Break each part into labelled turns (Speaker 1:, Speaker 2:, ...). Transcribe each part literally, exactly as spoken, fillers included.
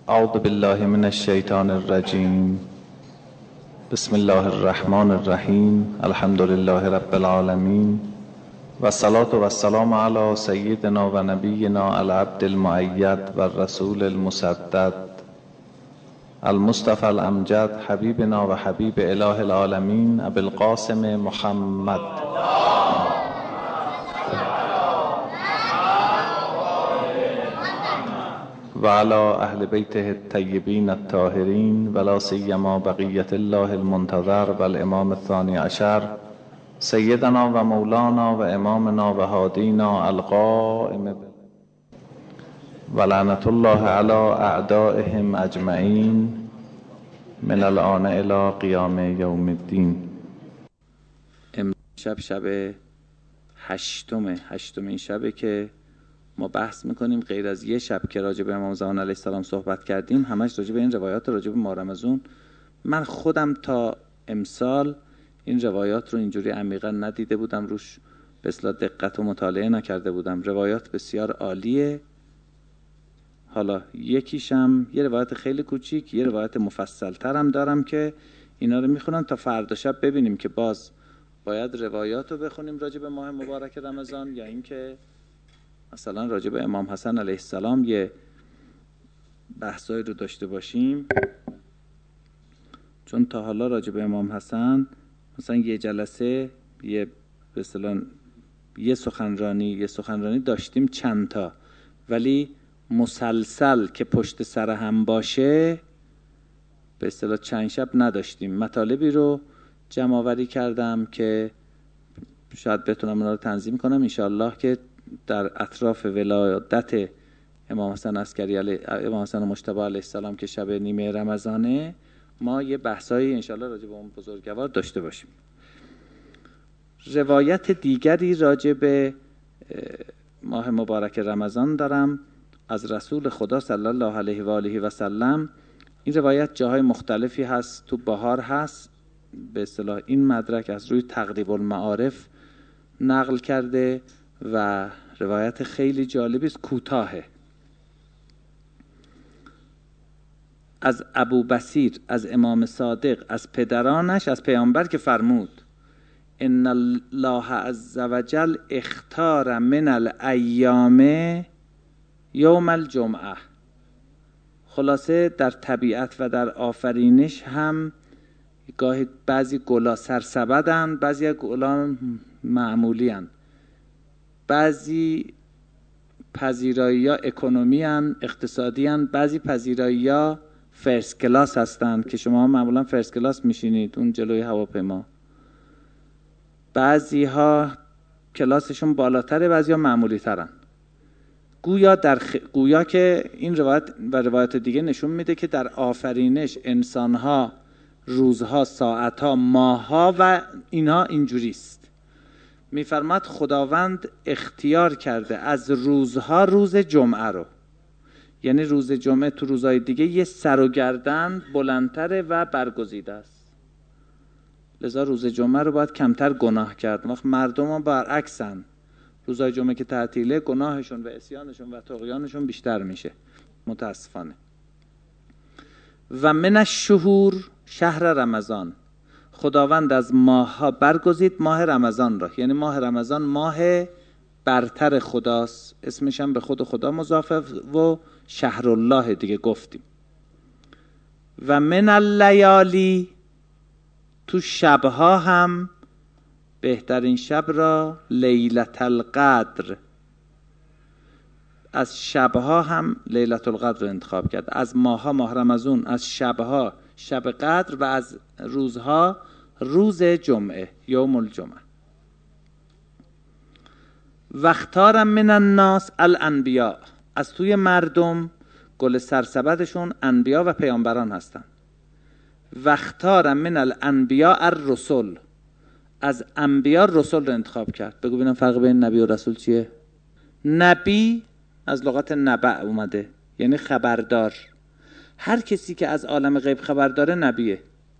Speaker 1: اعوذ بالله من الشیطان الرجیم. بسم الله الرحمن الرحیم. الحمد لله رب العالمین و الصلاة و السلام علی سیدنا و نبینا العبد المؤید و الرسول المسدد المصطفى الامجد حبیبنا و حبیب اله العالمین ابی القاسم محمد و علی اهل بیته الطیبین الطاهرین ولا سیما بقیة الله المنتظر و الامام الثانی عشر سیدنا و مولانا و امامنا و هادینا القائم و لعنت الله علی اعدائهم اجمعین من الآن الی قیام یوم الدین.
Speaker 2: امشب شب هشتمه هشتمین شبه که ما بحث میکنیم. غیر از یه شب که راجع به امام زمان علیه السلام صحبت کردیم، همش راجع به این روایات راجع به ماه رمضان. من خودم تا امسال این روایات رو اینجوری عمیقا ندیده بودم، روش به اصطلاح دقت و مطالعه نکرده بودم. روایات بسیار عالیه. حالا یکیشم یه روایت خیلی کوچیک، یه روایت مفصل ترم دارم که اینا رو میخونم تا فردا شب ببینیم که باز باید روایات رو بخونیم راجع به ماه مبارک رمضان، یا اینکه مثلا راجع به امام حسن علیه السلام یه بحثایی رو داشته باشیم. چون تا حالا راجع به امام حسن مثلا یه جلسه یه به اصطلاح یه سخنرانی یه سخنرانی داشتیم چند تا، ولی مسلسل که پشت سر هم باشه به اصطلاح چند شب نداشتیم. مطالبی رو جمع آوری کردم که شاید بتونم اونا رو تنظیم کنم انشاءالله، که در اطراف ولادت امام حسن عسکری علیه امام حسن مجتبی علیه السلام که شب نیمه رمضانه، ما یه بحثایی انشاءالله راجع به اون بزرگوار داشته باشیم. روایت دیگری راجع به ماه مبارک رمضان دارم از رسول خدا صلی الله علیه و آله و سلم. این روایت جاهای مختلفی هست، تو بهار هست، به اصطلاح این مدرک از روی تقریب المعارف نقل کرده و روایت خیلی جالبی است، کوتاهه. از ابو بصیر، از امام صادق، از پدرانش، از پیامبر که فرمود ان الله عز وجل اختار من الایام یوم الجمعه. خلاصه در طبیعت و در آفرینش هم گاهی بعضی گلا سرسبدن، بعضی گلا معمولی هن، بعضی پذیرایی ها اکونومی هن، اقتصادی هن، بعضی پذیرایی ها فرست کلاس هستن که شما معمولا فرست کلاس میشینید اون جلوی هواپیما. بعضی ها کلاسشون بالاتره، بعضی ها معمولی ترن. گویا در خ... گویا که این روایت و روایت دیگه نشون میده که در آفرینش انسانها، روزها، ساعتها، ماهها و اینها اینجوریست. میفرماد خداوند اختیار کرده از روزها روز جمعه رو، یعنی روز جمعه تو روزهای دیگه یه سر و گردن بلندتره و برگزیده است، لذا روز جمعه رو باید کمتر گناه کرد. وقت مردم ها برعکسن، روزهای جمعه که تعطیله گناهشون و عصیانشون و طغیانشون بیشتر میشه متاسفانه. و من الشهور شهر رمضان، خداوند از ماه ها برگزید ماه رمضان را، یعنی ماه رمضان ماه برتر خداست، اسمش هم به خود خدا مضافه و شهر الله دیگه گفتیم. و من اللیالی، تو شبها هم بهترین شب را لیلة القدر، از شبها هم لیلة القدر رو انتخاب کرد. از ماها ماه رمضان، از شبها شب قدر و از روزها روز جمعه یوم الجمعه. و اختار من الناس الانبیاء، از توی مردم گل سرسبدشون انبیا و پیامبران هستن. و اختار من الانبیاء الرسل، از انبیا رسول رو انتخاب کرد. بگو ببینم فرق بین نبی و رسول چیه؟ نبی از لغت نبع اومده، یعنی خبردار. هر کسی که از عالم غیب خبر داره نبیه.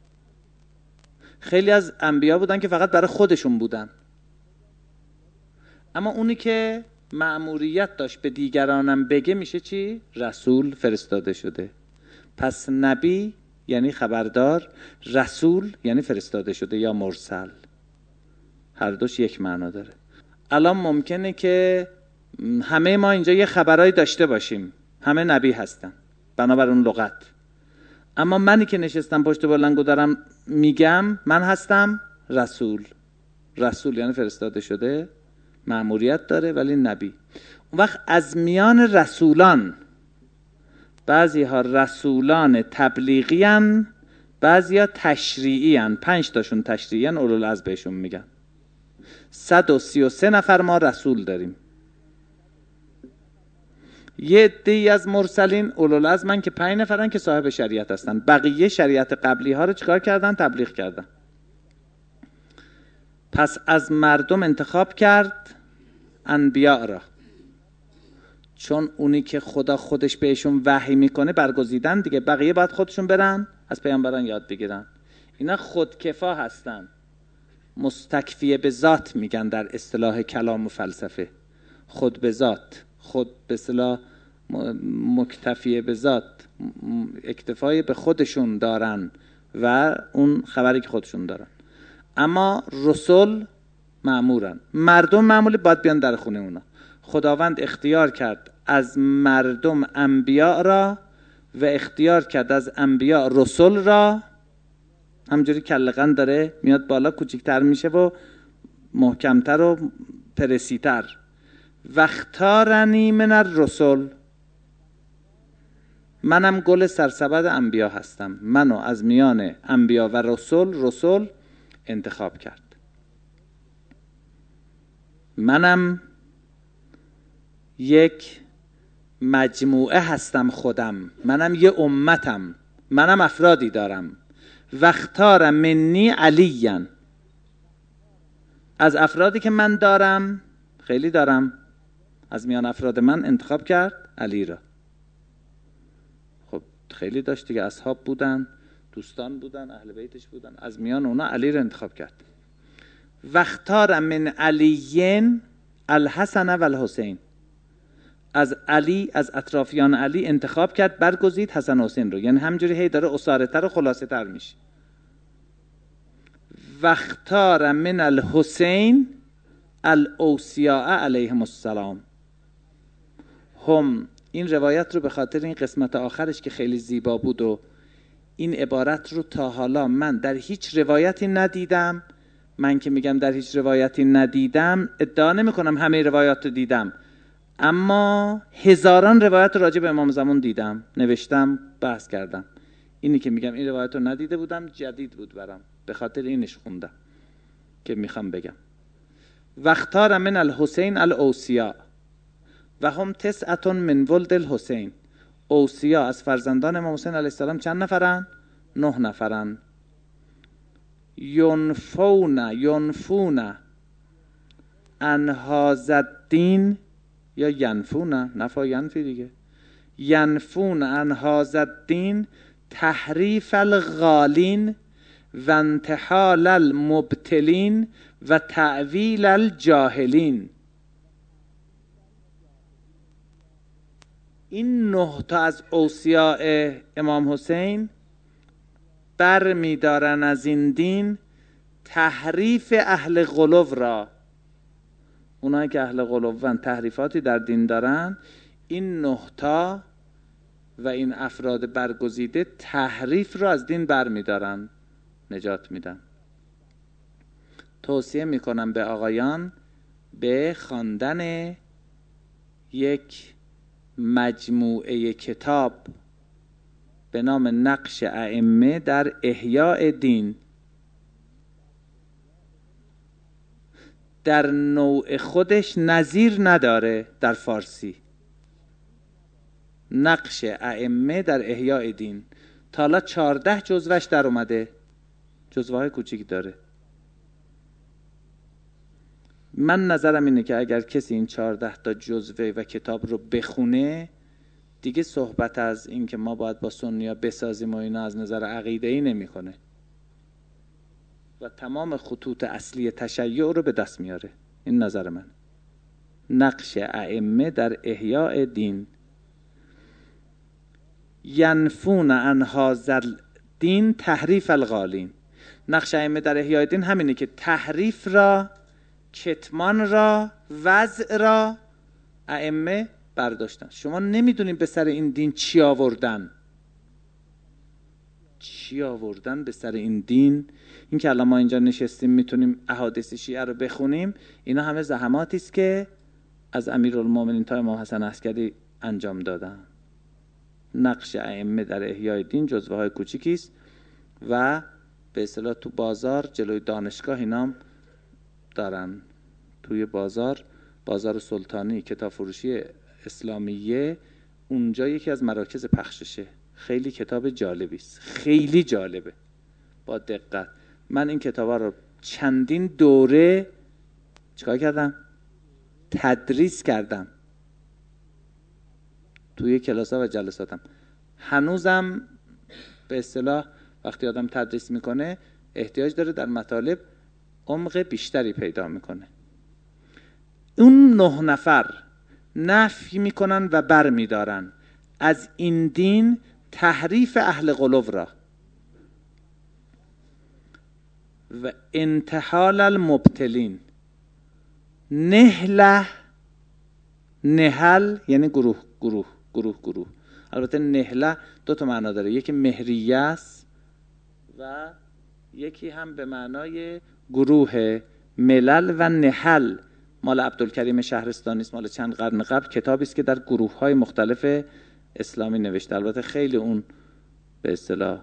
Speaker 2: خیلی از انبیا بودن که فقط برای خودشون بودن، اما اونی که مأموریت داشت به دیگرانم بگه میشه چی؟ رسول، فرستاده شده. پس نبی یعنی خبردار، رسول یعنی فرستاده شده یا مرسل، هر دوش یک معنا داره. الان ممکنه که همه ما اینجا یه خبرایی داشته باشیم، همه نبی هستن بنابر اون لغت، اما منی که نشستم پشت بلنگو دارم میگم من هستم رسول. رسول یعنی فرستاده شده، مأموریت داره ولی نبی. اون وقت از میان رسولان بعضی ها رسولان تبلیغی هن، بعضی ها تشریعی هن. پنج تاشون تشریعی هن، اولوالعزم بهشون میگن. صد و سی و سه نفر ما رسول داریم. یه عده‌ای از مرسلین اولوالعزمن که پنج نفرن که صاحب شریعت هستن. بقیه شریعت قبلی ها رو چیکار کردن؟ تبلیغ کردن. پس از مردم انتخاب کرد انبیاء را، چون اونی که خدا خودش بهشون وحی میکنه برگزیدن دیگه، بقیه باید خودشون برن از پیامبران یاد بگیرن. اینا خودکفا هستن، مستکفی به ذات میگن در اصطلاح کلام و فلسفه. خود به ذات، خود به اصطلاح مکتفی به ذات، اکتفای به خودشون دارن و اون خبری که خودشون دارن. اما رسول مأمورن، مردم معمولی باید بیان در خونه اونا. خداوند اختیار کرد از مردم انبیاء را و اختیار کرد از انبیاء رسول را. همجوری کلقن داره میاد بالا، کوچکتر میشه و محکمتر و پرسیتر. وختارنی من الرسل، منم گل سرسبد انبیا هستم، منو از میان انبیا و رسول رسول انتخاب کرد. منم یک مجموعه هستم، خودم منم یه امتم، منم افرادی دارم. وختار منی علیاً، از افرادی که من دارم، خیلی دارم، از میان افراد من انتخاب کرد علی را. خب خیلی داشت دیگه، اصحاب بودن، دوستان بودن، اهل بیتش بودن، از میان اونا علی را انتخاب کرد. وختار من علیین الحسن و الحسین، از علی، از اطرافیان علی انتخاب کرد، برگزید حسن و حسین رو. یعنی همجوری هی داره اصاره تر و خلاصه تر میشه. وختار من الحسین الاوصیاء علیهم السلام هم. این روایت رو به خاطر این قسمت آخرش که خیلی زیبا بود و این عبارت رو تا حالا من در هیچ روایتی ندیدم. من که میگم در هیچ روایتی ندیدم، ادعا نمی کنم همه روایات رو دیدم، اما هزاران روایت راجع به امام زمان دیدم، نوشتم، بحث کردم. اینی که میگم این روایت رو ندیده بودم، جدید بود برام، به خاطر اینش خوندم که میخوام بگم. وختار من الحسین الاوصیاء و هم تسعة من ولد الحسین. اوصیا از فرزندان امام حسین علیه السلام چند نفرن؟ نه نفرن. ینفون ینفون عن هذا الدین، یا ینفون، نفا ینفی دیگه، ینفون عن هذا الدین تحریف الغالین و انتحال المبتلین و تعویل الجاهلین. این نه تا از اوصیاء امام حسین بر می دارن از این دین تحریف اهل غلو را. اونایی که اهل غلوان، تحریفاتی در دین دارن، این نه تا و این افراد برگزیده تحریف را از دین بر می دارن، نجات میدن. توصیه میکنم به آقایان به خواندن یک مجموعه کتاب به نام نقش ائمه در احیاء دین. در نوع خودش نظیر نداره در فارسی. نقش ائمه در احیاء دین تا حالا چهارده جزوهش در اومده، جزوه های کوچیک داره. من نظرم اینه که اگر کسی این چهارده تا جزوه و کتاب رو بخونه، دیگه صحبت از این که ما باید با سنیا بسازیم و اینا از نظر عقیده‌ای نمی‌کنه و تمام خطوط اصلی تشیع رو به دست میاره. این نظر من. نقش ائمه در احیاء دین. ینفون عن هذا الدین تحریف الغالین. نقش ائمه در احیای دین همینه که تحریف را، کتمان را، وضع را ائمه برداشتن. شما نمیدونین به سر این دین چی آوردن، چی آوردن به سر این دین. این که الان ما اینجا نشستیم میتونیم احادیث شیعه رو بخونیم، اینا همه زحماتی است که از امیرالمومنین تا امام حسن عسکری انجام دادن. نقش ائمه در احیای دین جزوه های کوچیکی است و به اصطلاح تو بازار جلوی دانشگاه اینام دارن. توی بازار، بازار سلطانی کتاب فروشی اسلامیه، اونجا یکی از مراکز پخششه. خیلی کتاب جالبی است، خیلی جالبه، با دقت. من این کتابا رو چندین دوره چیکار کردم؟ تدریس کردم توی کلاس‌ها و جلساتم. هنوزم به اصطلاح وقتی آدم تدریس میکنه احتیاج داره در مطالب عمق بیشتری پیدا میکنه. اون نه نفر نفی میکنن و بر میدارن از این دین تحریف اهل قلوب را و انتحال المبتلین. نهله، نهل یعنی گروه گروه گروه گروه. البته نهله دو تا معنا داره، یکی مهریه است و یکی هم به معنای گروه. ملل و نهل مال عبدالکریم شهرستانی است، مال چند قرن قبل. کتابی است که در گروه‌های مختلف اسلامی نوشته. البته خیلی اون به اصطلاح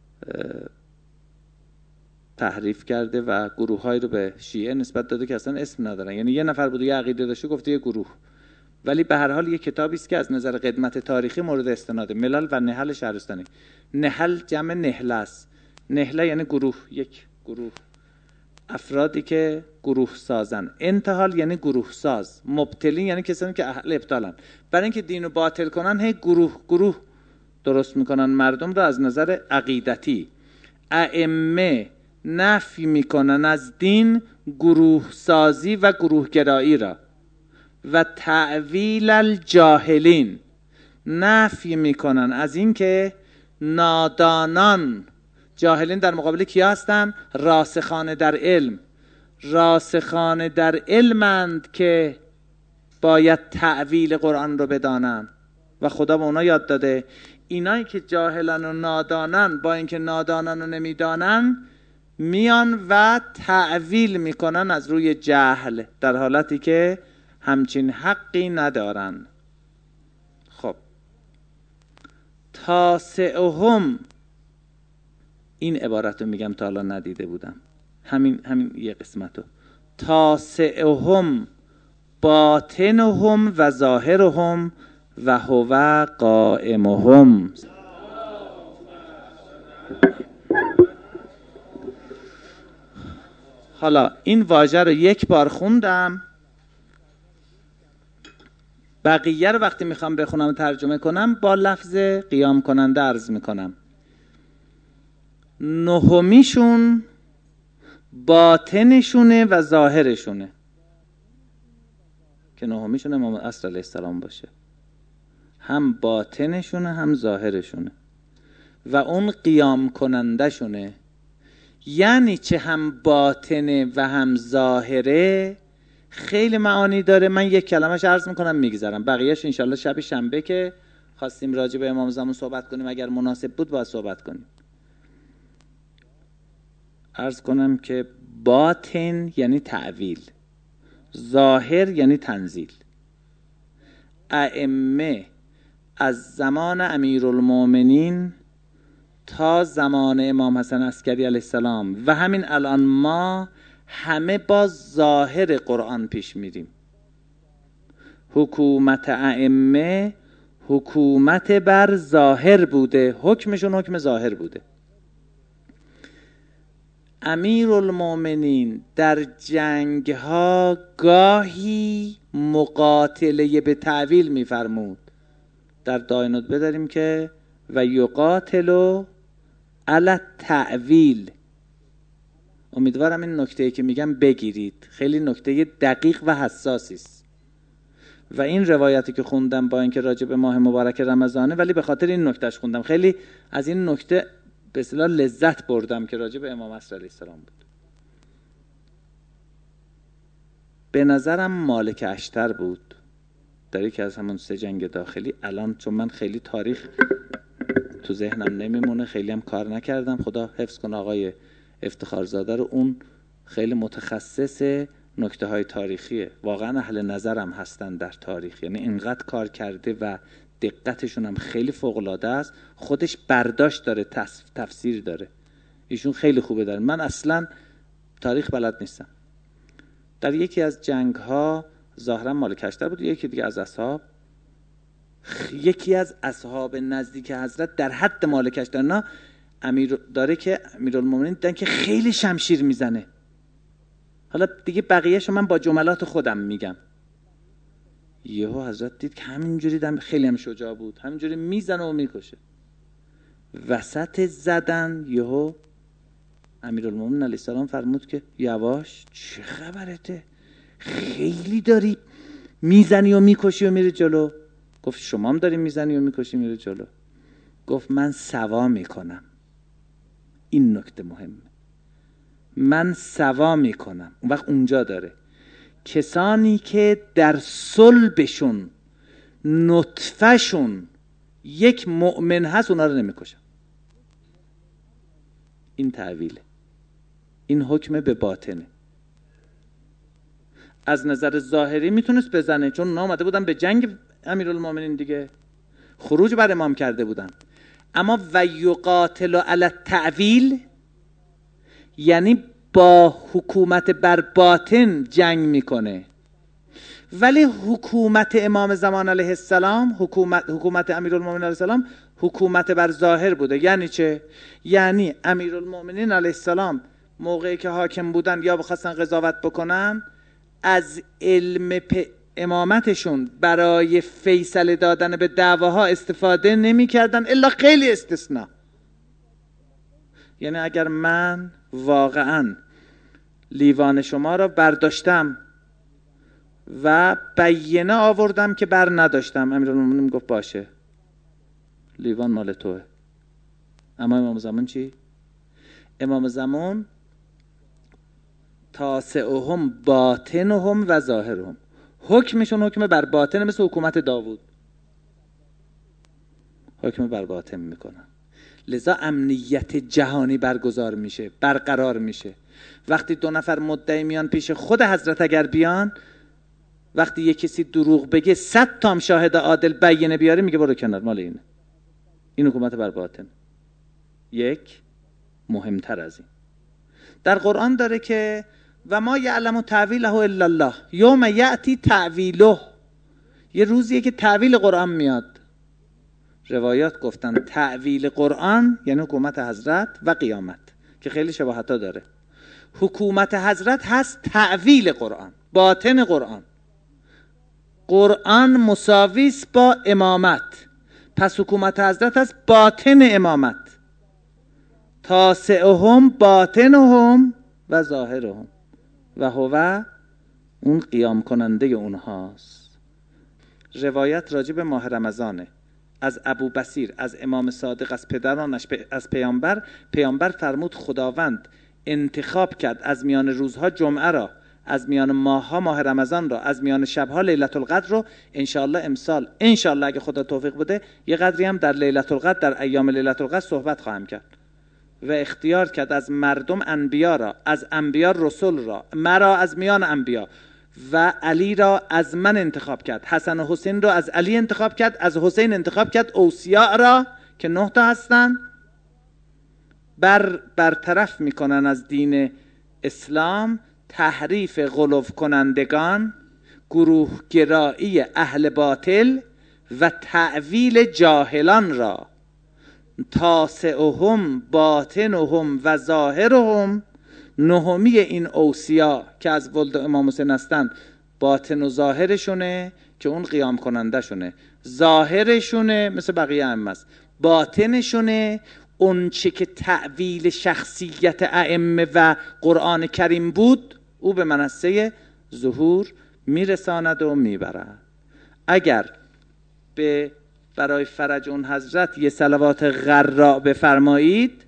Speaker 2: تحریف کرده و گروه‌هایی رو به شیعه نسبت داده که اصلا اسم ندارن. یعنی یه نفر بود یه عقیده داشته گفته یه گروه، ولی به هر حال یه کتابی است که از نظر قدمت تاریخی مورد استناده. ملل و نهل شهرستانی. نهل جمع نهله است. نهله یعنی گروه، یک گروه، افرادی که گروه سازن. انتحال یعنی گروه ساز. مبتلین یعنی کسانی که اهل ابطالن. برای اینکه دینو باطل کنن هی گروه گروه درست میکنن مردم را از نظر عقیدتی. ائمه نفی میکنن از دین گروه سازی و گروه گرایی را و تعویل الجاهلین. نفی میکنن از این که نادانان، جاهلین در مقابل کیا هستن؟ راسخان در علم. راسخان در علمند که باید تعویل قرآن رو بدانن و خدا به اونا یاد داده. اینایی که جاهلن و نادانن، با اینکه نادانن و نمیدانن، میان و تعویل میکنن از روی جهل، در حالتی که همچین حقی ندارن. خب تاسعهم، این عبارت رو میگم تا حالا ندیده بودم، همین همین یه قسمتو. تاسعهم باطنهم و ظاهرهم و هو قائمهم. حالا این واژه رو یک بار خوندم، بقیه رو وقتی میخوام بخونم و ترجمه کنم با لفظ قیام کننده عرض میکنم. نهمیشون باطنشونه و ظاهرشونه، که نهمیشون امام عصر علیه السلام باشه. هم باطنشونه هم ظاهرشونه و اون قیام کننده شونه. یعنی چه هم باطنه و هم ظاهره؟ خیلی معانی داره. من یک کلمش عرض میکنم میگذرم، بقیهش انشالله شب شنبه که خواستیم راجع به امام زمان صحبت کنیم اگر مناسب بود باید صحبت کنیم. عرض کنم که باطن یعنی تعویل، ظاهر یعنی تنزیل. ائمه از زمان امیرالمومنین تا زمان امام حسن عسکری علیه السلام و همین الان ما همه با ظاهر قرآن پیش میریم. حکومت ائمه حکومت بر ظاهر بوده، حکمشون حکم ظاهر بوده. امیرالمومنین در جنگ ها گاهی مقاتله به تعویل میفرمود. در داینود بداریم که و یقاتلو علی تعویل. امیدوارم این نکته که میگم بگیرید، خیلی نکته دقیق و حساسی است. و این روایتی که خوندم با اینکه راجع به ماه مبارک رمضانه، ولی به خاطر این نکتهش خوندم. خیلی از این نکته به اصطلاح لذت بردم که راجع به امام عصر علیه السلام بود. به نظرم مالک اشتر بود در یکی از همون سه جنگ داخلی. الان چون من خیلی تاریخ تو ذهنم نمیمونه، خیلی هم کار نکردم، خدا حفظ کنه آقای افتخارزاده رو، اون خیلی متخصص نکته های تاریخیه، واقعا اهل نظرم هستن در تاریخ، یعنی اینقدر کار کرده و دقتشون هم خیلی فوق العاده است. خودش برداشت داره، تفسیر داره، ایشون خیلی خوبه داره. من اصلا تاریخ بلد نیستم. در یکی از جنگ ها ظاهرا مالک اشتر بود، یکی دیگه از اصحاب، یکی از اصحاب نزدیک حضرت در حد مالک اشتر نه امیر داره که امیرالمومنین دیدن که خیلی شمشیر میزنه. حالا دیگه بقیه‌شو من با جملات خودم میگم. یهو حضرت دید که همینجوری دم خیلی هم شجاع بود، همینجوری میزنه و میکشه. وسط زدن یهو امیرالمومنین علیه السلام فرمود که یواش، چه خبرته؟ خیلی داری میزنی و میکشی و میری جلو. گفت شما هم داری میزنی و میکشی میری جلو. گفت من سوا میکنم. این نکته مهمه، من سوا میکنم. اون وقت اونجا داره کسانی که در صلبشون نطفهشون یک مؤمن هست اونا رو نمیکشن. این تعویله، این حکم به باطنه. از نظر ظاهری میتونست بزنه، چون اونا آمده بودن به جنگ امیرالمومنین دیگه، خروج بر امام کرده بودن. اما و یقاتل علی التعویل یعنی با حکومت بر باطن جنگ میکنه. ولی حکومت امام زمان علیه السلام، حکومت حکومت امیرالمومنین علیه السلام حکومت بر ظاهر بوده. یعنی چه؟ یعنی امیرالمومنین علیه السلام موقعی که حاکم بودن یا بخواستن قضاوت بکنن، از علم امامتشون برای فیصله دادن به دعواها استفاده نمی کردن الا خیلی استثناء. یعنی اگر من واقعا لیوان شما را برداشتم و بینه آوردم که بر نداشتم، امیرالمومنین گفت باشه لیوان مال توه. اما امام زمان چی؟ امام زمان تاسعهم باطنهم و ظاهرهم، حکمشون حکم بر باطن، مثل حکومت داوود حکم بر باطن میکنن. لذا امنیت جهانی برگزار میشه، برقرار میشه. وقتی دو نفر مدعی میان پیش خود حضرت، اگر بیان، وقتی یک کسی دروغ بگه صد تام شاهد عادل بینه بیاره، میگه برو کنار، مال اینه. این حکومت بر باطن. یک مهمتر از این در قرآن داره که و ما یعلم تعویله الا الله یوم یأتی تعویله، یه روزیه که تعویل قرآن میاد. روایات گفتن تعویل قرآن یعنی حکومت حضرت و قیامت، که خیلی شباهتا داره. حکومت حضرت هست تعویل قرآن، باطن قرآن. قرآن مساویس با امامت، پس حکومت حضرت هست باطن امامت. تاسعهم باطنهم و ظاهرهم و هو اون قیام کننده اونهاست. روایت راجع به ماه رمضانه از ابو بصیر، از امام صادق، از پدرانش، از پیامبر. پیامبر فرمود خداوند انتخاب کرد از میان روزها جمعه را، از میان ماهها ماه رمضان را، از میان شبها لیلة القدر رو. انشاءالله امسال انشاءالله اگه خدا توفیق بده یه قدری هم در لیلة القدر، در ایام لیلة القدر صحبت خواهم کرد. و اختیار کرد از مردم انبیا را، از انبیا رسول را، مرا از میان انبیا، و علی را از من انتخاب کرد، حسن و حسین را از علی انتخاب کرد، از حسین انتخاب کرد اوصیا را که نه تا هستن، بر برطرف میکنن از دین اسلام تحریف غلو کنندگان، گروه گرایی اهل باطل و تعویل جاهلان را. تاسعهم باطنهم و ظاهرهم، نهمی این اوصیا که از ولد امام حسین هستن، باطن و ظاهرشونه که اون قیام کننده شونه، ظاهرشونه مثل بقیه هم است، باطنشونه اون چه که تعویل شخصیت ائمه و قرآن کریم بود او به منصه ظهور میرساند و میبرد. اگر به برای فرج اون حضرت یه صلوات غراء بفرمایید.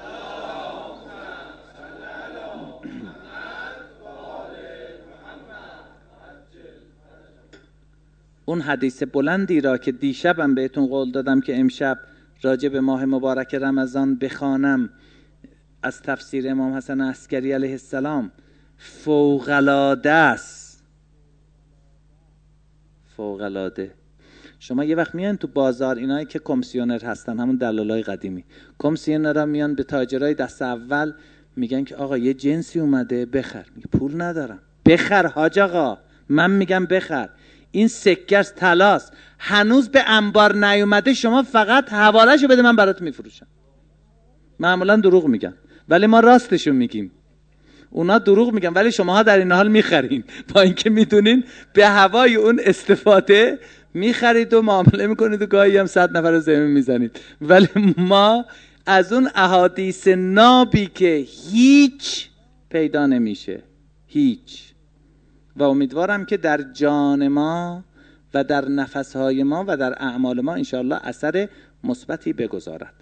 Speaker 2: اون حدیث بلندی را که دیشبم بهتون قول دادم که امشب راجع به ماه مبارک رمضان بخوانم از تفسیر امام حسن عسکری علیه السلام، فوق‌العاده است، فوق‌العاده. شما یه وقت میان تو بازار، اینایی که کمیسیونر هستن، همون دلالای قدیمی، کمیسیونرها میان به تاجرای دست اول میگن که آقا یه جنسی اومده بخر. میگه پول ندارم. بخر حاج آقا، من میگم بخر، این سکرس طلاست، هنوز به انبار نیومده، شما فقط حوالهشو بده من برات میفروشم. معمولا دروغ میگن ولی ما راستشو میگیم. اونا دروغ میگن ولی شماها در این حال میخرین، با اینکه میدونین به هوای اون استفاده میخرید و معامله میکنید و گاهی هم صد نفر زمین میزنید. ولی ما از اون احادیث نابی که هیچ پیدا نمیشه، هیچ. و امیدوارم که در جان ما و در نفسهای ما و در اعمال ما انشاءالله اثر مثبتی بگذارد.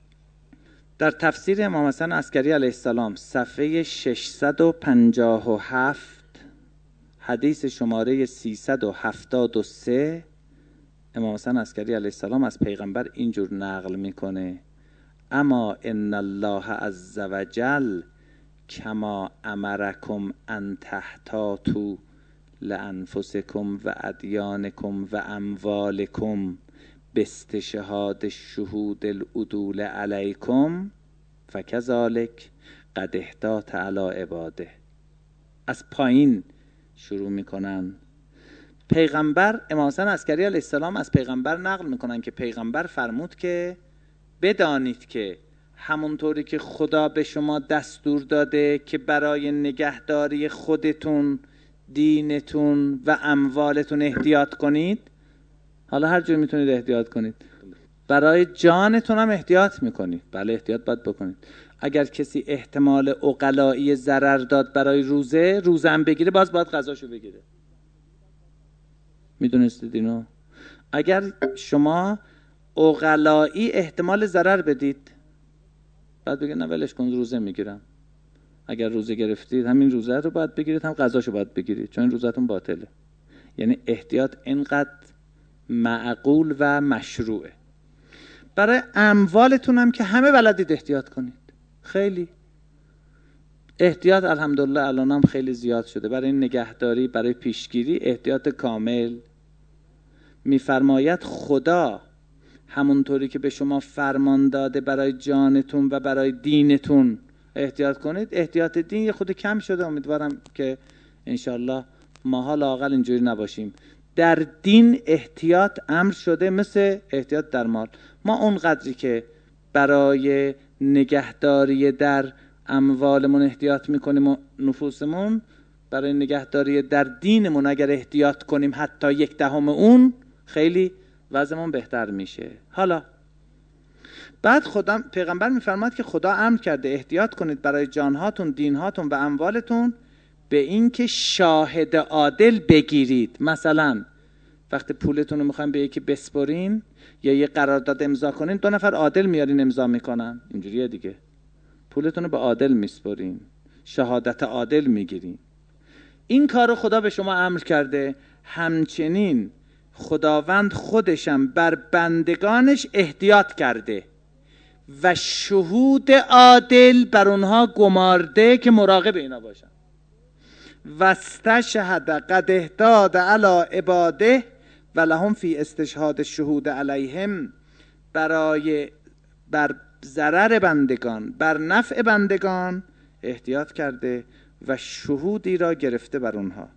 Speaker 2: در تفسیر امام حسن عسکری علیه السلام صفحه ششصد و پنجاه و هفت حدیث شماره سیصد و هفتاد و سه امام حسن عسکری علیه السلام از پیغمبر اینجور نقل میکنه: اما ان الله عز وجل کما امرکم ان تحتاطوا لانفسکم و ادیانکم و اموالکم باستشهاد شهود العدول علیکم فکذالک قد احتاط علی عباده. از پایین شروع میکنن. پیغمبر امام حسن عسکری علیه السلام از پیغمبر نقل میکنن که پیغمبر فرمود که بدانید که همونطوری که خدا به شما دستور داده که برای نگهداری خودتون، دینتون و اموالتون احتیاط کنید، حالا هر جور میتونید احتیاط کنید، برای جانتون هم احتیاط میکنید. بله احتیاط باید بکنید. اگر کسی احتمال عقلایی ضرر داد برای روزه، روزه هم بگیره، باز باید غذاشو بگیره. میدونستید اینو؟ اگر شما عقلایی احتمال ضرر بدید، بعد بگید نه ولش کن روزه میگیرم. اگر روزه گرفتید همین روزه رو باید بگیرید، هم غذاشو باید بگیرید، چون این روزتون باطله. یعنی احتیاط اینقدر معقول و مشروعه. برای اموالتون هم که همه بلدید احتیاط کنید. خیلی احتیاط الحمدلله الان هم خیلی زیاد شده. برای نگهداری، برای پیشگیری احتیاط کامل. میفرماید خدا همونطوری که به شما فرمان داده برای جانتون و برای دینتون احتیاط کنید، احتیاط دین یه خود کم شده. امیدوارم که انشالله ماها لااقل اینجوری نباشیم. در دین احتیاط امر شده مثل احتیاط در مال. ما اون قدری که برای نگهداری در اموالمون احتیاط میکنیم و نفوسمون، برای نگهداری در دینمون اگر احتیاط کنیم حتی یک دهم اون، خیلی وضعمون بهتر میشه. حالا بعد خدا پیغمبر میفرماد که خدا امر کرده احتیاط کنید برای جانهاتون، دینهاتون و اموالتون به این که شاهد عادل بگیرید. مثلا وقتی پولتون رو میخواین به یکی بسپرین یا یه قرارداد امضا کنین، دو نفر عادل میارین امضا میکنن. اینجوریه دیگه. پولتون رو به عادل میسپرین، شهادت عادل میگیرین. این کار رو خدا به شما امر کرده. همچنین خداوند خودشم بر بندگانش احتیاط کرده و شهود عادل بر اونها گمارده که مراقب اینا باشن. واستشهد قد احتاط علی عباده و لهم فی استشهاد الشهود علیهم. برای بر ضرر بندگان، بر نفع بندگان احتیاط کرده و شهودی را گرفته بر اونها.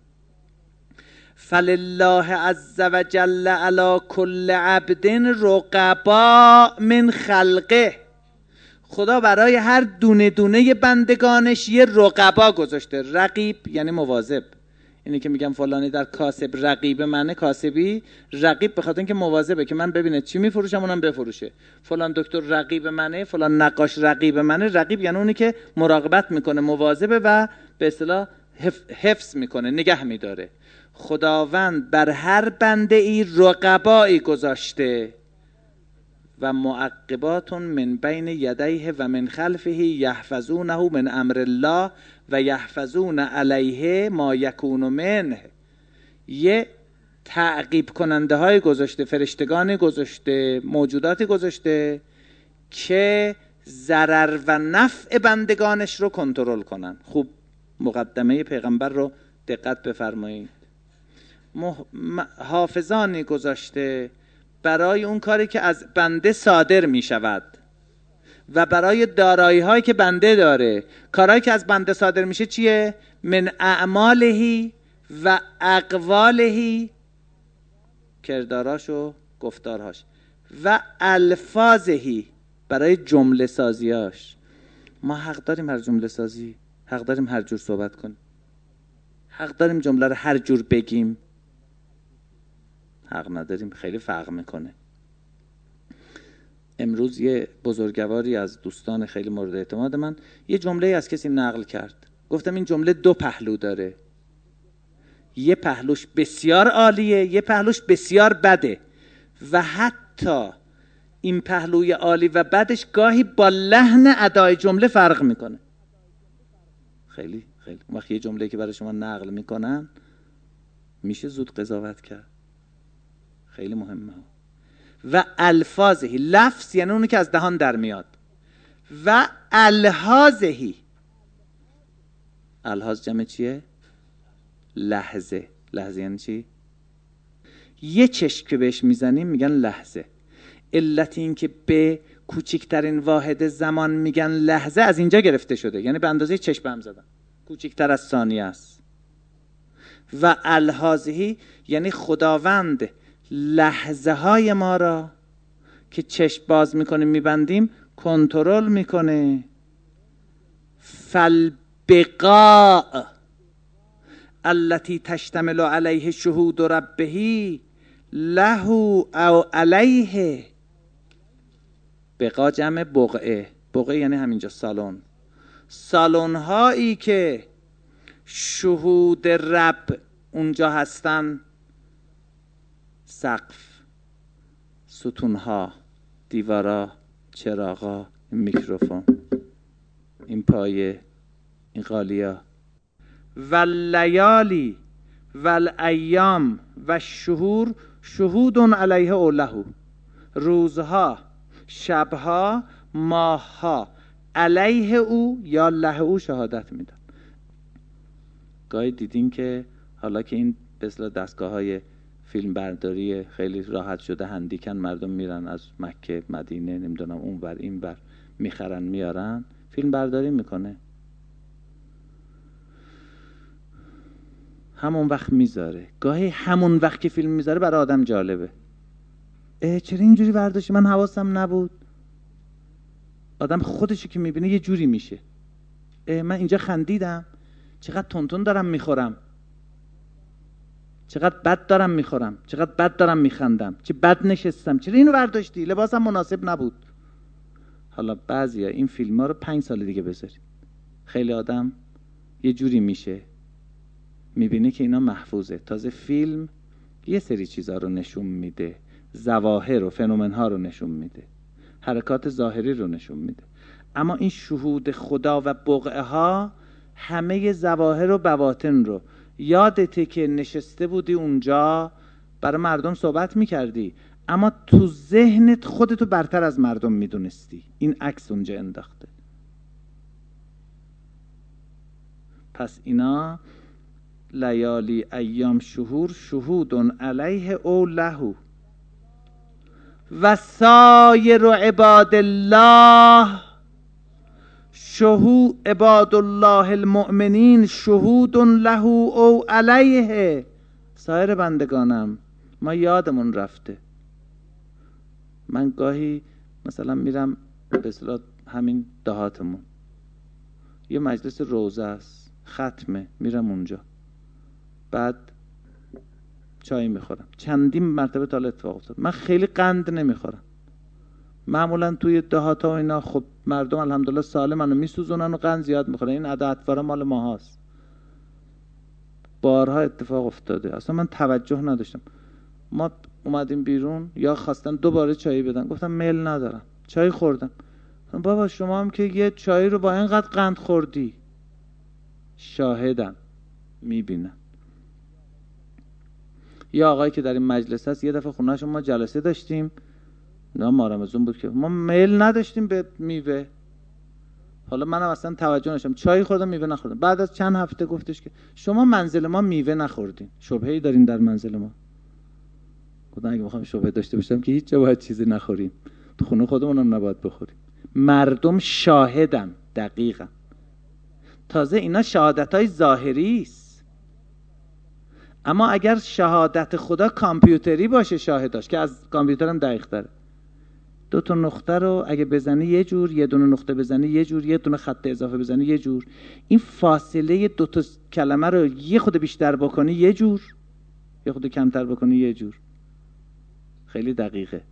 Speaker 2: فلله عز وجل علی کل عبد رقبا من خلقه. خدا برای هر دونه دونه بندگانش یه رقبا گذاشته. رقیب یعنی مواظب. اینی که میگم فلانی در کاسب رقیب منه، کاسبی رقیب به خاطر اینکه مواظبه که من ببینه چی میفروشم اونم بفروشه. فلان دکتر رقیب منه، فلان نقاش رقیب منه. رقیب یعنی اونی که مراقبت میکنه، مواظبه و به اصطلاح حفظ میکنه، نگه میداره. خداوند بر هر بنده ای رقبایی گذاشته و معقبات من بین یدیه و من خلفه یحفظونه من امر الله و یحفظون علیه ما یکون منه. یه تعقیب کننده های گذاشته، فرشتگان گذاشته، موجوداتی گذاشته که ضرر و نفع بندگانش رو کنترل کنن. خوب مقدمه پیغمبر رو دقت بفرمایید. مح... حافظانی گذاشته برای اون کاری که از بنده صادر می شود و برای دارایی هایی که بنده داره. کارهایی که از بنده صادر میشه چیه؟ من اعمالهی و اقوالهی، کرداراش و گفتارهاش، و الفاظهی، برای جمله سازیاش. ما حق داریم هر جمله سازی، حق داریم هر جور صحبت کنیم، حق داریم جمله رو هر جور بگیم، حق نداریم. خیلی فرق میکنه. امروز یه بزرگواری از دوستان خیلی مورد اعتماد من یه جمله از کسی نقل کرد. گفتم این جمله دو پهلو داره، یه پهلوش بسیار عالیه، یه پهلوش بسیار بده و حتی این پهلوی عالی و بدش گاهی با لحن ادای جمله فرق میکنه. خیلی خیلی وقتی یه جمله که برای شما نقل میکنن میشه زود قضاوت کرد. خیلی مهمه. و الفاظهی، لفظ یعنی اونی که از دهان در میاد، و الحاظهی، الحاظ جمع چیه؟ لحظه. لحظه یعنی چی؟ یه چشم که بهش میزنیم میگن لحظه. علت این که به کوچکترین واحد زمان میگن لحظه از اینجا گرفته شده، یعنی به اندازه چشم هم زدن، کوچکتر از ثانیه است. و الحاظهی یعنی خداوند لحظه های ما را که چشم باز میکنیم میبندیم کنترل میکنه. فالبقاء التي تشتمل علیه شهود ربه له او علیه. بقا جمع بقعه. بقعه یعنی همینجا سالن. سالن هایی که شهود رب اونجا هستن، سقف، ستونها، دیوارا، چراغا، این میکروفون، این پایه، این قالیا. واللیالی والایام و شهور شهود علیه او له. روزها، شبها، ماهها علیه او یا له او شهادت میدن. گاهی دیدین که حالا که این به اصطلاح دستگاه های فیلم برداری خیلی راحت شده، هندیکن، مردم میرن از مکه، مدینه، نمیدونم اون ور این ور میخرن میارن، فیلم برداری میکنه، همون وقت میذاره. گاهی همون وقت که فیلم میذاره برای آدم جالبه. اه چرا اینجوری برداشتی، من حواسم نبود. آدم خودشو که میبینه یه جوری میشه. اه من اینجا خندیدم، چقدر تونتون دارم میخورم، چقدر بد دارم میخورم، چقدر بد دارم میخندم، چه بد نشستم، چرا اینو برداشتی، لباسم مناسب نبود. حالا بعضیا این فیلم ها رو پنج سال دیگه بذارید، خیلی آدم یه جوری میشه، میبینه که اینا محفوظه. تازه فیلم یه سری چیزها رو نشون میده، ظواهر و فنومن ها رو نشون میده، حرکات ظاهری رو نشون میده، اما این شهود خدا و بقعه ها همه ظواهر و بواطن رو. یادته که نشسته بودی اونجا برای مردم صحبت میکردی، اما تو ذهنت خودتو برتر از مردم میدونستی. این عکس اونجا انداخته. پس اینا لیالی ایام شهور شهود علیه او له و سایر عباد الله شهود عباد الله المؤمنین شهود له او علیه. سایر بندگانم ما یادمون رفته. من گاهی مثلا میرم به اصطلاح همین دهاتمون یه مجلس روزه است، ختمه، میرم اونجا، بعد چای میخورم. چندین مرتبه تا اتفاق افتاد. من خیلی قند نمیخورم معمولا توی دهات ها اینا. خب مردم الحمدلله سالمن و میسوزونن و قند زیاد میخورن. این ادا اطوارا مال ما هاست. بارها اتفاق افتاده، اصلا من توجه نداشتم. ما اومدیم بیرون یا خواستن دوباره چای بدن، گفتم میل ندارم، چای خوردم. بابا شما هم که یه چای رو با اینقدر قند خوردی. شاهدم، میبینم. یا آقایی که در این مجلس هست، یه دفعه خونه‌شون ما جلسه داشتیم، نه مارمزون بود که ما میل نداشتیم به میوه، حالا منم اصلا توجه نشم، چای خوردم میوه نخوردم. بعد از چند هفته گفتش که شما منزل ما میوه نخوردین، شبهه‌ای دارین در منزل ما؟ گفتم اگه میخوام شبهه داشته باشم که هیچ جا باید چیزی نخوریم، تو خونه خودمونم نباید بخوریم. مردم شاهدم. دقیقاً. تازه اینا شهادت‌های ظاهری است، اما اگر شهادت خدا کامپیوتری باشه شاهداش، که از کامپیوترم دقیق تره، دو تا نقطه رو اگه بزنی یه جور، یه دونه نقطه بزنی یه جور، یه دونه خط اضافه بزنی یه جور، این فاصله دو تا کلمه رو یه خود بیشتر بکنی یه جور، یه خود کمتر بکنی یه جور. خیلی دقیقه.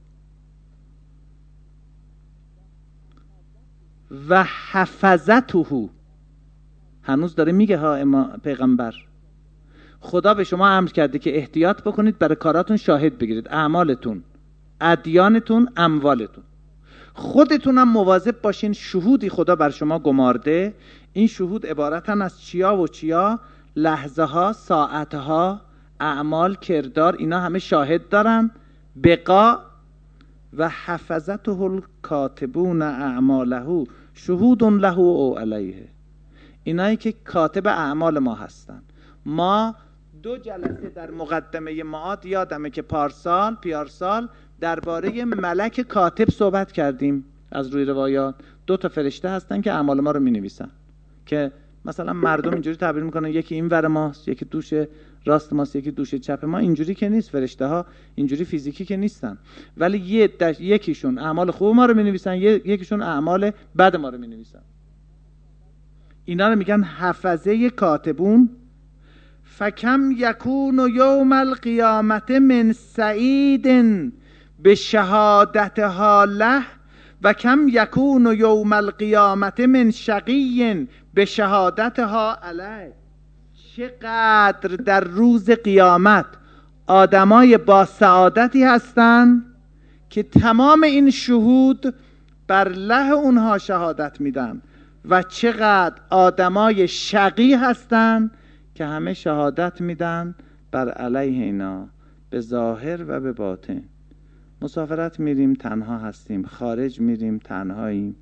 Speaker 2: و حفظته، هنوز داره میگه ها اما پیغمبر، خدا به شما امر کرده که احتیاط بکنید، برای کاراتون شاهد بگیرید، اعمالتون، ادیانتون، اموالتون. خودتون هم مواظب باشین، شهودی خدا بر شما گمارده. این شهود عبارتن از چیا و چیا؟ لحظه ها، ساعت ها، اعمال، کردار، اینا همه شاهد دارن. بقا و حفظته الکاتبون اعماله شهود له او علیه، اینایی که کاتب اعمال ما هستن. ما دو جلسه در مقدمه معاد یادمه که پارسال پیارسال درباره ملک کاتب صحبت کردیم. از روی روایات دو تا فرشته هستن که اعمال ما رو می نویسن، که مثلا مردم اینجوری تعبیر میکنن یکی این ور ماست، یکی دوش راست ماست، یکی دوش چپ ما. اینجوری که نیست، فرشته ها اینجوری فیزیکی که نیستن، ولی یه دش... یکیشون اعمال خوب ما رو می نویسن، یکیشون اعمال بد ما رو می نویسن. اینا رو میگن حفظه کاتبون. فکم یکون یوم القیامت من سعید به شهادتها له و کم یکون یوم القیامت من شقی به شهادتها علیه. چقدر در روز قیامت آدمای با سعادتی هستن که تمام این شهود بر له اونها شهادت میدن، و چقدر آدمای شقی هستن که همه شهادت میدن بر علیه اینا، به ظاهر و به باطن. مسافرت میریم تنها هستیم، خارج میریم تنهاییم،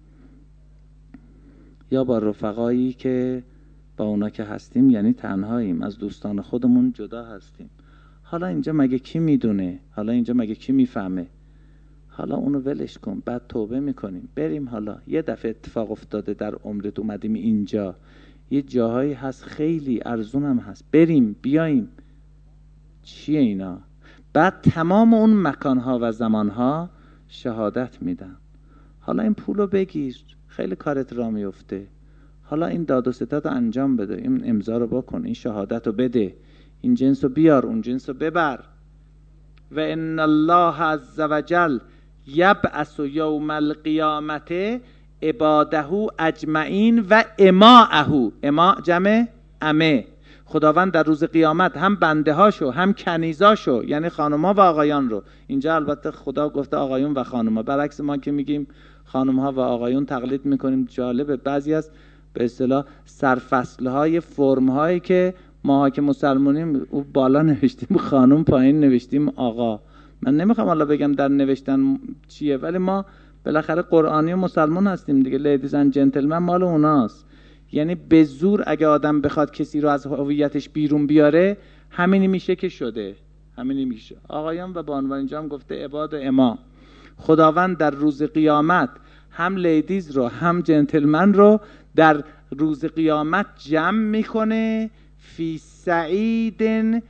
Speaker 2: یا با رفقایی که با اونا که هستیم یعنی تنهاییم، از دوستان خودمون جدا هستیم. حالا اینجا مگه کی میدونه؟ حالا اینجا مگه کی میفهمه؟ حالا اونو ولش کن، بعد توبه میکنیم بریم. حالا یه دفعه اتفاق افتاده در عمرت اومدیم اینجا، یه جاهایی هست خیلی ارزون هم هست، بریم بیاییم. چیه اینا؟ بعد تمام اون مکانها و زمانها شهادت میدن. حالا این پولو بگیر، خیلی کارت را میفته. حالا این داد و ستد رو انجام بده، این امضا رو بکن، این شهادت رو بده، این جنس رو بیار، اون جنس رو ببر. و ان الله عز وجل یبعث یوم القیامت عباده اجمعین و اماءه. اما جمع امه. خداوند در روز قیامت هم بنده هاشو هم کنیزاشو، یعنی خانوما و آقایان رو، اینجا البته خدا گفته آقایون و خانوما، برعکس ما که میگیم خانم ها و آقایون تقلید میکنیم. جالبه بعضی از به اصطلاح سرفصل های فرم هایی که ما که مسلمانیم او بالا نوشتیم خانم، پایین نوشتیم آقا. من نمیخوام حالا بگم در نوشتن چیه، ولی ما بالاخره قرآنی و مسلمان هستیم دیگه. لیدیز اند جنتلمن مال اوناست. یعنی به زور اگه آدم بخواد کسی رو از هویتش بیرون بیاره، همینی میشه که شده، همینی میشه. آقایان و بانوان اینجا هم گفته عباد و اما. خداوند در روز قیامت هم لیدیز رو هم جنتلمن رو در روز قیامت جمع میکنه فی سعید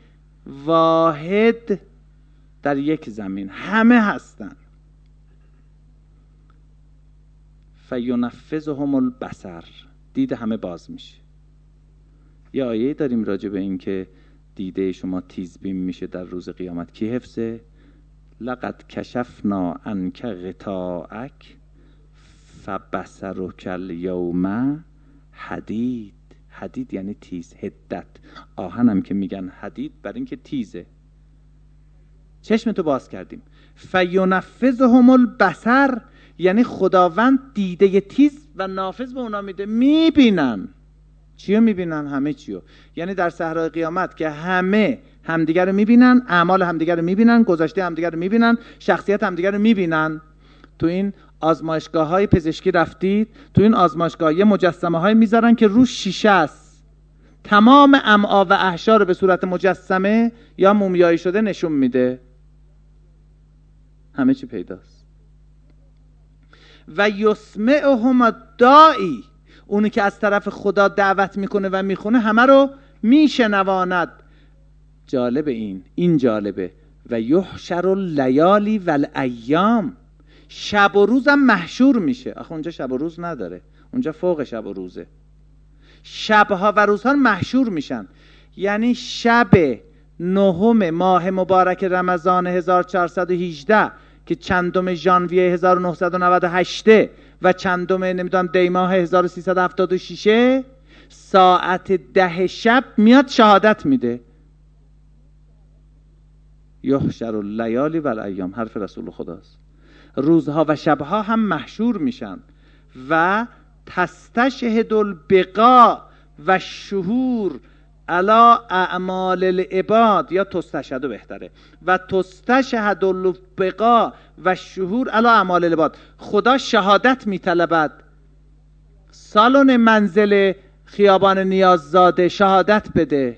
Speaker 2: واحد، در یک زمین همه هستن. فینفذهم البصر، دید همه باز میشه. یه آیه داریم راجع به این که دیده شما تیزبین میشه در روز قیامت. کی حفظه؟ لقد کشفنا عنک غطاءک فبصرک الیوم حدید. حدید یعنی تیز، حدت. آهن هم که میگن حدید بر این که تیزه. چشمتو باز کردیم. فینفذهم البصر یعنی خداوند دیده تیز و نافذ به اونا میده، میبینن. چیو میبینن؟ همه چیو. یعنی در صحرای قیامت که همه همدیگر رو میبینن، اعمال همدیگر رو میبینن، گذشته همدیگر رو میبینن، شخصیت همدیگر رو میبینن. تو این آزمایشگاه های پزشکی رفتید، تو این آزمایشگاه یه مجسمه های میذارن که روش شیشه است، تمام امعا و احشا رو به صورت مجسمه یا مومیایی شده نشون میده، همه چی پیداست. و یسمعهم الداعی، اونی که از طرف خدا دعوت میکنه و میخونه همه رو میشنواند. جالب این این جالبه. و یحشر اللیالی و الایام، شب و روزم محشور میشه. آخه اونجا شب و روز نداره، اونجا فوق شب و روزه. شبها و روزها محشور میشن. یعنی شب نهم ماه مبارک رمضان هزار و چهارصد و هجده که چندم ژانویه هزار و نهصد و نود و هشت و چندم نمیدونم دی ماه هزار و سیصد و هفتاد و شش، ساعت ده شب میاد شهادت میده. یحشر اللیالی و الایام، حرف رسول خداست. روزها و شبها هم محشور میشن. و تستشهد البقاء و الشهور علی اعمال العباد، یا تستشهد بهتره، و تستشهد البقاء و الشهور علی اعمال العباد. خدا شهادت میطلبد. سالن منزل خیابان نیاززاده شهادت بده،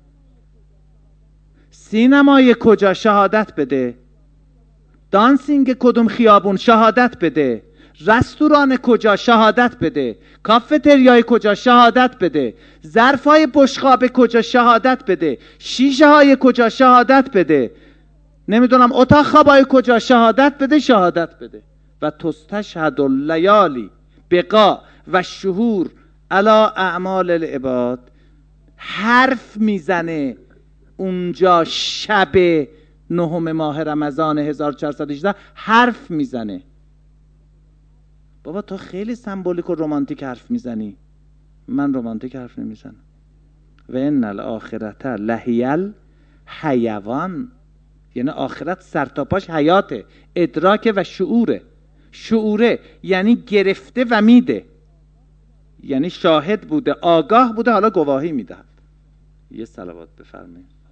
Speaker 2: سینمای کجا شهادت بده، دانسینگ کدوم خیابون شهادت بده، رستوران کجا شهادت بده، کافتریای کجا شهادت بده، ظرفای بشقاب کجا شهادت بده، شیشه های کجا شهادت بده، نمیدونم اتاق خوابای کجا شهادت بده، شهادت بده. و تستشهد اللیالی بقا و شهور علی اعمال العباد. حرف میزنه اونجا شب نهم ماه رمضان هزار و چهارصد و هجده، حرف میزنه. بابا تو خیلی سمبولیک و رومانتیک حرف میزنی، من رومانتیک حرف نمیزنم. و ان الاخرت لهی الحیوان، یعنی آخرت سرتاپاش حیاته، ادراک و شعوره. شعوره یعنی گرفته و میده، یعنی شاهد بوده، آگاه بوده، حالا گواهی میده. یه صلوات بفرمایید.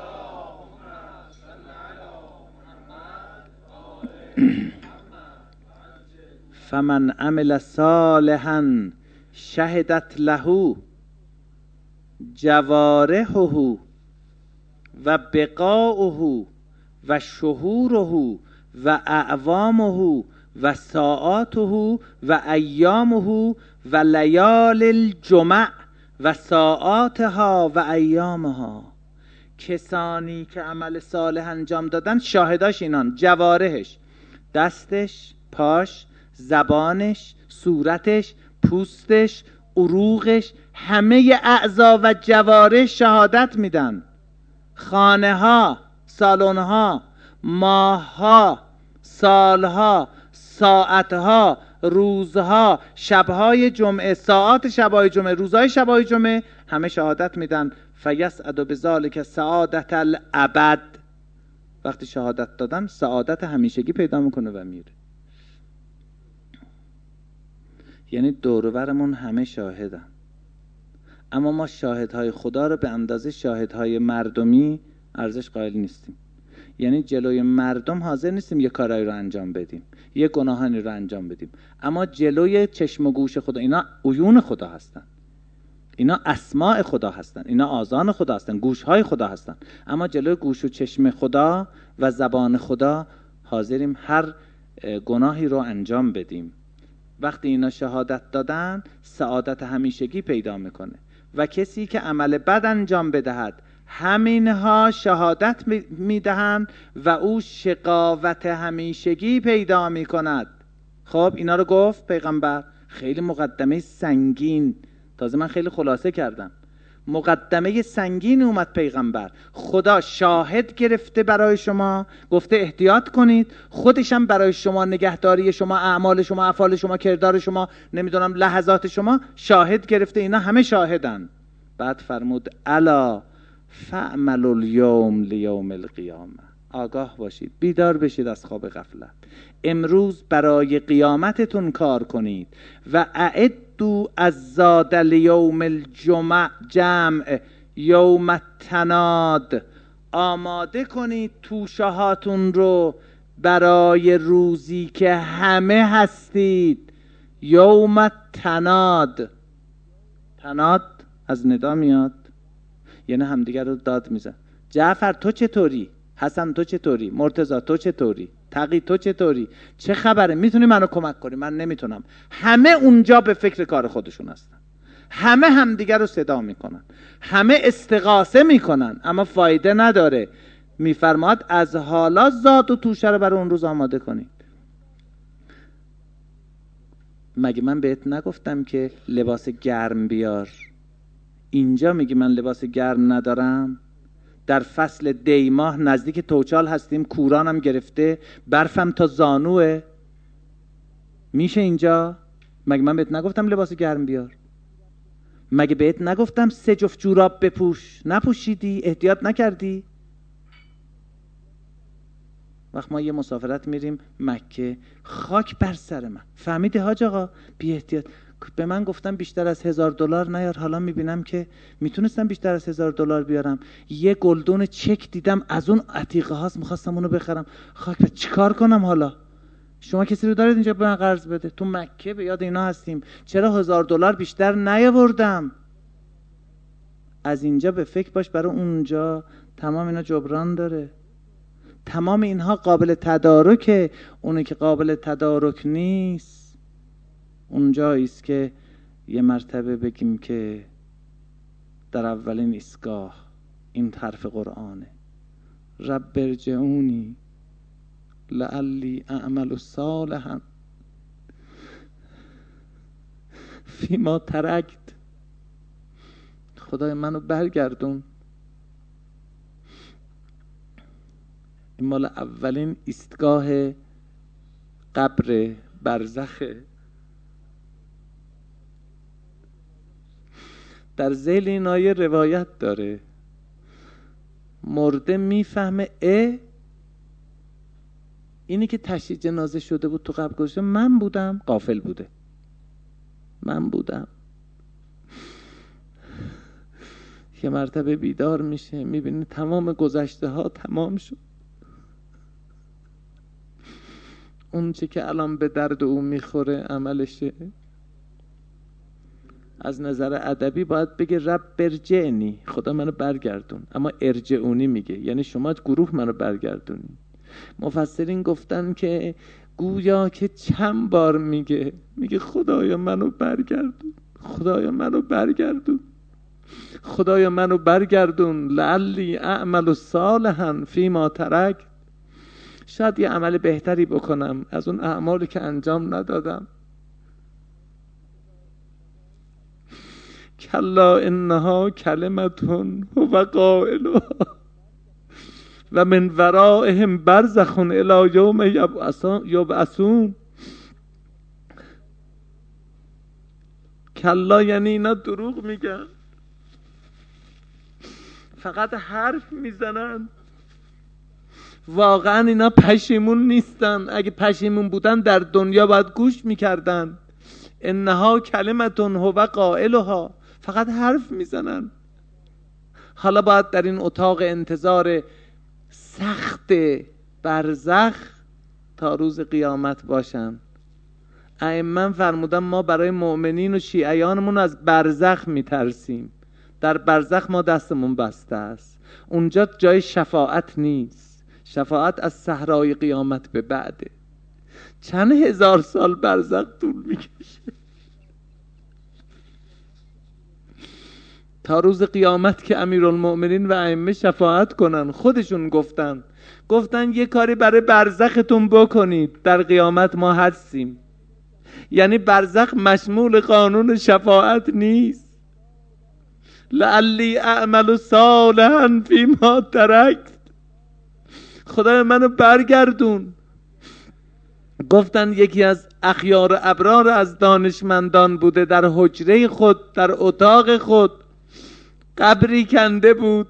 Speaker 2: فمن عمل صالحا شهدت له جوارحه و بقاؤه و شهوره و اعوامه و ساعاته و ایامه و لیال الجمع و ساعاتها و ایامها. کسانی که عمل صالح انجام دادن شاهداش اینان: جوارحش، دستش، پاش، زبانش، صورتش، پوستش، عروقش، همه اعضا و جوارح شهادت میدن. خانه ها، سالن ها، ماه ها، سال ها، ساعت ها، روزها، شبهای جمعه، ساعات شبهای جمعه، روزهای شبهای جمعه، همه شهادت میدن. فیسعد بذلک سعادت الابد. وقتی شهادت دادن سعادت همیشگی پیدا میکنه و میره. یعنی دور و برمون همه شاهدن، اما ما شاهدهای خدا رو به اندازه شاهدهای مردمی ارزش قائل نیستیم. یعنی جلوی مردم حاضر نیستیم یه کارایی رو انجام بدیم، یه گناهانی رو انجام بدیم، اما جلوی چشم و گوش خدا، اینا عیون خدا هستن، اینا اسماع خدا هستن، اینا آذان خدا هستن، گوشهای خدا هستن، اما جلوی گوش و چشم خدا و زبان خدا حاضریم هر گناهی رو انجام بدیم. وقتی اینا شهادت دادن سعادت همیشگی پیدا میکنه. و کسی که عمل بد انجام بدهد همینها شهادت میدهند و او شقاوت همیشگی پیدا میکند. خب اینا رو گفت پیغمبر. خیلی مقدمه سنگین، تازه من خیلی خلاصه کردم. مقدمه سنگین اومد پیغمبر. خدا شاهد گرفته برای شما، گفته احتیاط کنید، خودشم برای شما نگهداری شما، اعمال شما، افعال شما، کردار شما، نمیدونم لحظات شما شاهد گرفته. اینا همه شاهدن. بعد فرمود الا فاعملوا اليوم لیوم القیامه، آگاه باشید، بیدار بشید از خواب غفلت، امروز برای قیامتتون کار کنید. و اعدوا الزاد لیوم الجمع جمع یوم التناد، آماده کنید توشه هاتون رو برای روزی که همه هستید. یوم التناد، تناد از ندا میاد، یعنی همدیگر رو داد میزن. جعفر تو چطوری؟ حسن تو چطوری؟ مرتضی تو چطوری؟ تقی تو چطوری؟ چه خبره؟ میتونی منو کمک کنی؟ من نمیتونم. همه اونجا به فکر کار خودشون هستن، همه همدیگر رو صدا میکنن، همه استغاثه میکنن، اما فایده نداره. میفرماد از حالا زاد و توشه رو برای اون روز آماده کنید. مگه من بهت نگفتم که لباس گرم بیار؟ اینجا میگی من لباس گرم ندارم؟ در فصل دی ماه نزدیک توچال هستیم، کورانم گرفته، برفم تا زانوه، میشه اینجا؟ مگه من بهت نگفتم لباس گرم بیار؟ مگه بهت نگفتم سه جفت جوراب بپوش؟ نپوشیدی؟ احتیاط نکردی؟ وقت ما یه مسافرت میریم مکه، خاک بر سر من، فهمیدی حاج آقا؟ بی احتیاط به من گفتم بیشتر از هزار دلار نیار، حالا میبینم که میتونستم بیشتر از هزار دلار بیارم. یه گلدون چک دیدم از اون عتیقه هاست، میخواستم اونو بخرم. خاک بر چیکار کنم حالا؟ شما کسی رو دارید اینجا به من قرض بده؟ تو مکه به یاد اینا هستیم، چرا هزار دلار بیشتر نیاوردم؟ از اینجا به فکر باش برای اونجا، تمام اینا جبران داره، تمام اینها قابل تدارکه. اونی که قابل تدارک نیست اونجاییست که یه مرتبه بگیم که در اولین ایستگاه این حرف قرآنه: رب ارجعونی لعلی اعمل صالحا فیما ترکت. خدای منو برگردون. این مال اولین ایستگاه قبر برزخه. در ذیل این آیه روایت داره، مرده میفهمه اه اینی که تشییع جنازه شده بود تو قبر گذاشته من بودم، غافل بوده، من بودم. یه مرتبه بیدار میشه، میبینه تمام گذشته ها تمام شد. اون چه که الان به درد او میخوره عملشه. از نظر ادبی باید بگه رب ارجعنی، خدا منو برگردون، اما ارجعونی میگه، یعنی شما گروه منو برگردونی. مفسرین گفتن که گویا که چند بار میگه میگه خدایا منو برگردون، خدایا منو برگردون، خدایا منو برگردون لعلی اعمل صالحا فیما ترکت. شاید یه عمل بهتری بکنم از اون اعمالی که انجام ندادم. کلا انها کلمتون هو قائلها و من ورائهم برزخ الی یوم یبعثون. کلا یعنی اینا دروغ میگن، فقط حرف میزنن، واقعا اینا پشیمون نیستن. اگه پشیمون بودن در دنیا باید گوش میکردن. انها کلمتون هو قائلها، فقط حرف میزنن. حالا باید در این اتاق انتظار سخت برزخ تا روز قیامت باشن. ائمه فرمودن ما برای مؤمنین و شیعیانمون از برزخ میترسیم. در برزخ ما دستمون بسته است، اونجا جای شفاعت نیست. شفاعت از صحرای قیامت به بعده. چند هزار سال برزخ طول میکشه تا روز قیامت که امیرالمؤمنین و ائمه شفاعت کنن. خودشون گفتن گفتن یه کاری برای برزختون بکنید، در قیامت ما هستیم. یعنی برزخ مشمول قانون شفاعت نیست. لعلی اعمل صالحا فیما ترکت، خدای منو برگردون. گفتن یکی از اخیار ابرار از دانشمندان بوده، در حجره خود، در اتاق خود
Speaker 3: قبری کنده بود.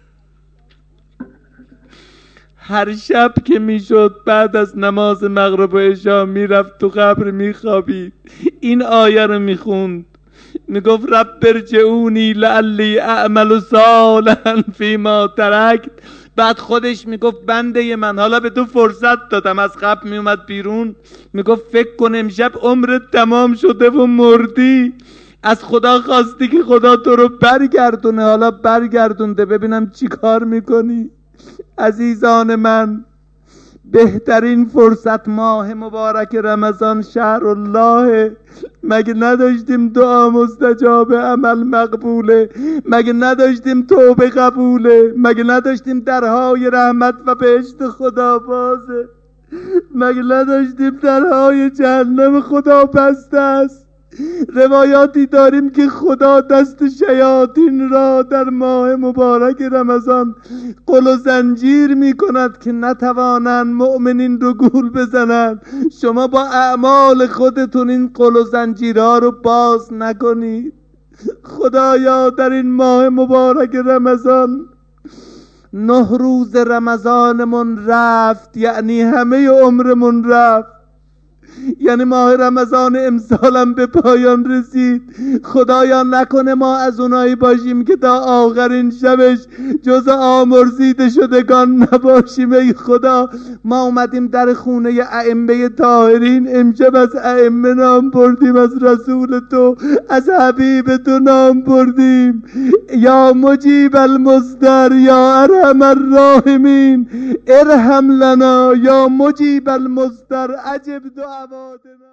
Speaker 3: هر شب که میشد بعد از نماز مغرب و عشا میرفت تو قبر میخوابید، این آیه رو میخوند، میگفت رب ارجعونی لعلی اعمل صالحا فیما ترکت. بعد خودش میگفت بنده من، حالا به تو فرصت دادم. از قبر میومد بیرون میگفت فکر کن امشب عمرت تمام شده و مردی، از خدا خواستی که خدا تو رو برگردونه، حالا برگردونده، ببینم چی کار میکنی. عزیزان من، بهترین فرصت ماه مبارک رمضان شهر الله. مگه نداشتیم دعا مستجاب، عمل مقبوله؟ مگه نداشتیم توبه قبوله؟ مگه نداشتیم درهای رحمت و بهشت خدا بازه؟ مگه نداشتیم درهای جهنم خدا بسته است؟ روایاتی داریم که خدا دست شیاطین را در ماه مبارک رمضان قل و زنجیر می کند که نتوانند مؤمنین رو گول بزنند. شما با اعمال خودتون این قل و زنجیرها رو باز نکنید. خدایا در این ماه مبارک رمضان نه روز رمضانمون رفت، یعنی همه عمرمون رفت، یعنی ماه رمضان امسالم به پایان رسید. خدایا نکنه ما از اونایی باشیم که تا آخرین شبش جز آمرزیده شدگان نباشیم. ای خدا، ما اومدیم در خونه ائمه طاهرین، امشب از ائمه نام بردیم، از رسول تو، از حبیب تو نام بردیم. یا مجیب المضطر یا ارحم الراحمین ارحم لنا، یا مجیب المضطر اجب دعواتنا.